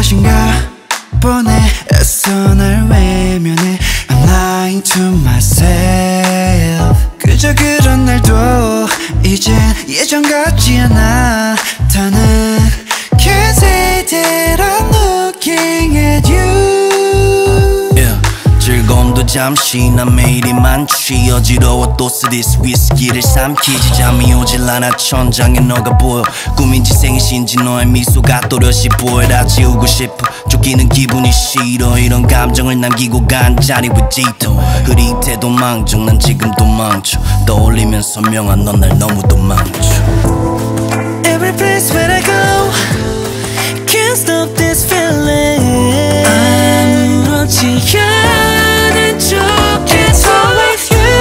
것인가 보네. 애써 날 외면해. I'm lying to myself. 그저 그런 날도 이젠 예전 같지 않아. 더는 Can't say that I'm looking at you. Yeah. 즐거움도 잠시 난 매일이 많지. 어지러워 또 쓰디스 위스키를 삼키지. 잠이 오질 않아 천장에 너가 보여. 꿈인지 생신지 너의 미소가 또렷이 보여. 다 지우고 싶어 쫓기는 기분이 싫어. 이런 감정을 남기고 간 자리 with Gito. 흐릿해 도망쳐 난 지금 도망쳐. 떠올리면 선명한 넌 날 너무 도망쳐. Every place where I go Can't stop this feeling. 아무렇지 않은 척 It's all with you.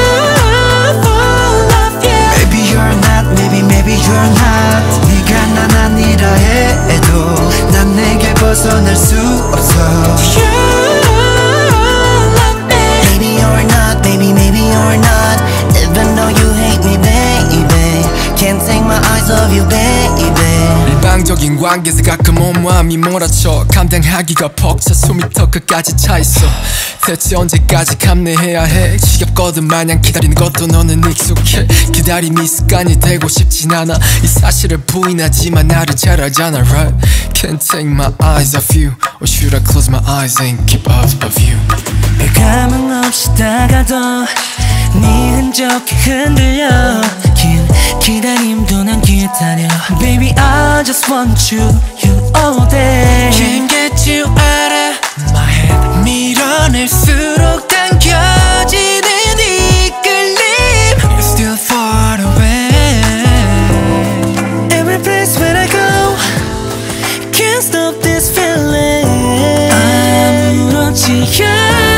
Love you. Maybe you're not, maybe you're not. 네가 난 아니라 해도 난 내게 벗어날 수 없어. You love me. Maybe you're not, maybe you're not. Even though you hate me baby, can't take my eyes off you baby. 일방적인 관계에서 가끔 온마음이 몰아쳐. 감당하기가 벅차 숨이 턱 끝까지 차있어. 대체 언제까지 감내해야 해. 지겹거든 마냥 기다리는 것도 너는 익숙해. 기다림이 습관이 되고 싶진 않아. 이 사실을 부인하지만 나를 잘 알잖아 right. Can't take my eyes off you. Or should I close my eyes and keep off of you. 가망 없이 다가도 네 흔적이 흔들려. 긴 기다림도 난 기다려. Baby I just want you all day. Can't get you out of my head. 밀어낼수록 당겨지는 이끌림. You're still far away. Every place where I go Can't stop this feeling. 아무렇지 않아